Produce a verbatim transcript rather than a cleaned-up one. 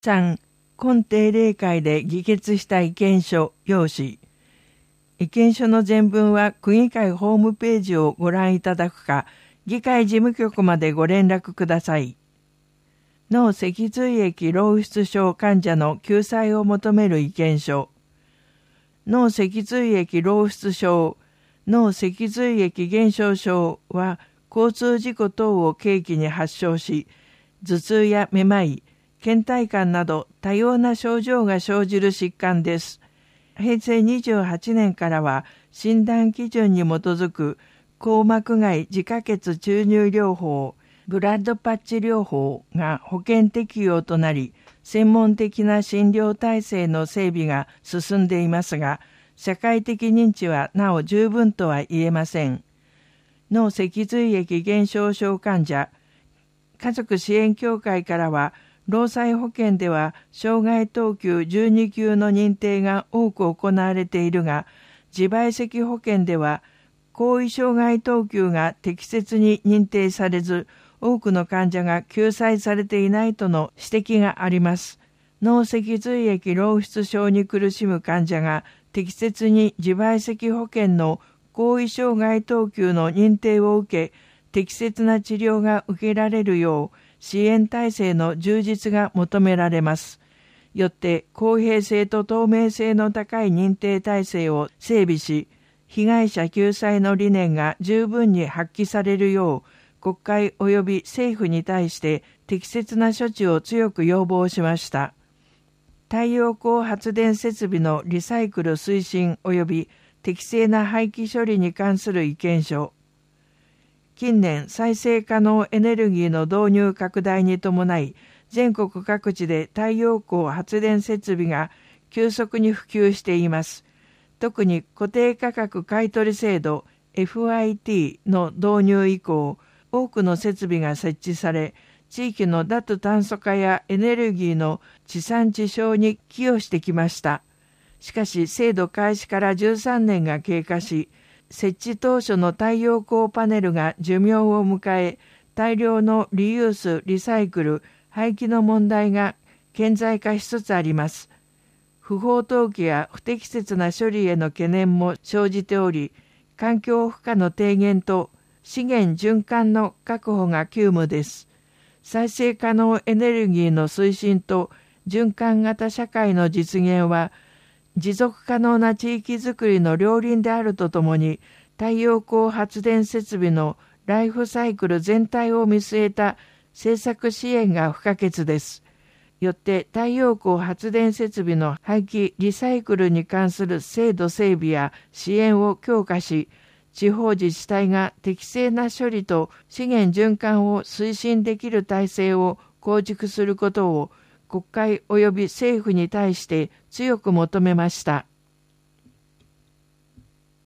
さん、今定例会で議決した意見書要旨。意見書の全文は区議会ホームページをご覧いただくか、議会事務局までご連絡ください。脳脊髄液漏出症患者の救済を求める意見書。脳脊髄液漏出症、脳脊髄液減少症は交通事故等を契機に発症し、頭痛やめまい、倦怠感など多様な症状が生じる疾患です。へいせいにじゅうはちねんからは診断基準に基づく硬膜外自家血注入療法、ブラッドパッチ療法が保険適用となり、専門的な診療体制の整備が進んでいますが、社会的認知はなお十分とは言えません。脳脊髄液減少症患者、家族支援協会からは、労災保険では障害等級じゅうに級の認定が多く行われているが、自賠責保険では後遺障害等級が適切に認定されず、多くの患者が救済されていないとの指摘があります。脳脊髄液漏出症に苦しむ患者が適切に自賠責保険の後遺障害等級の認定を受け、適切な治療が受けられるよう、支援体制の充実が求められます。よって公平性と透明性の高い認定体制を整備し、被害者救済の理念が十分に発揮されるよう、国会及び政府に対して適切な処置を強く要望しました。太陽光発電設備のリサイクル推進及び適正な廃棄処理に関する意見書。近年、再生可能エネルギーの導入拡大に伴い、全国各地で太陽光発電設備が急速に普及しています。特に固定価格買取制度 エフアイティー の導入以降、多くの設備が設置され、地域の脱炭素化やエネルギーの地産地消に寄与してきました。しかし、制度開始からじゅうさんねんが経過し、設置当初の太陽光パネルが寿命を迎え、大量のリユース・リサイクル・廃棄の問題が顕在化しつつあります。不法投棄や不適切な処理への懸念も生じており、環境負荷の低減と資源循環の確保が急務です。再生可能エネルギーの推進と循環型社会の実現は、持続可能な地域づくりの両輪であるとともに、太陽光発電設備のライフサイクル全体を見据えた政策支援が不可欠です。よって太陽光発電設備の廃棄・リサイクルに関する制度整備や支援を強化し、地方自治体が適正な処理と資源循環を推進できる体制を構築することを国会及び政府に対して強く求めました。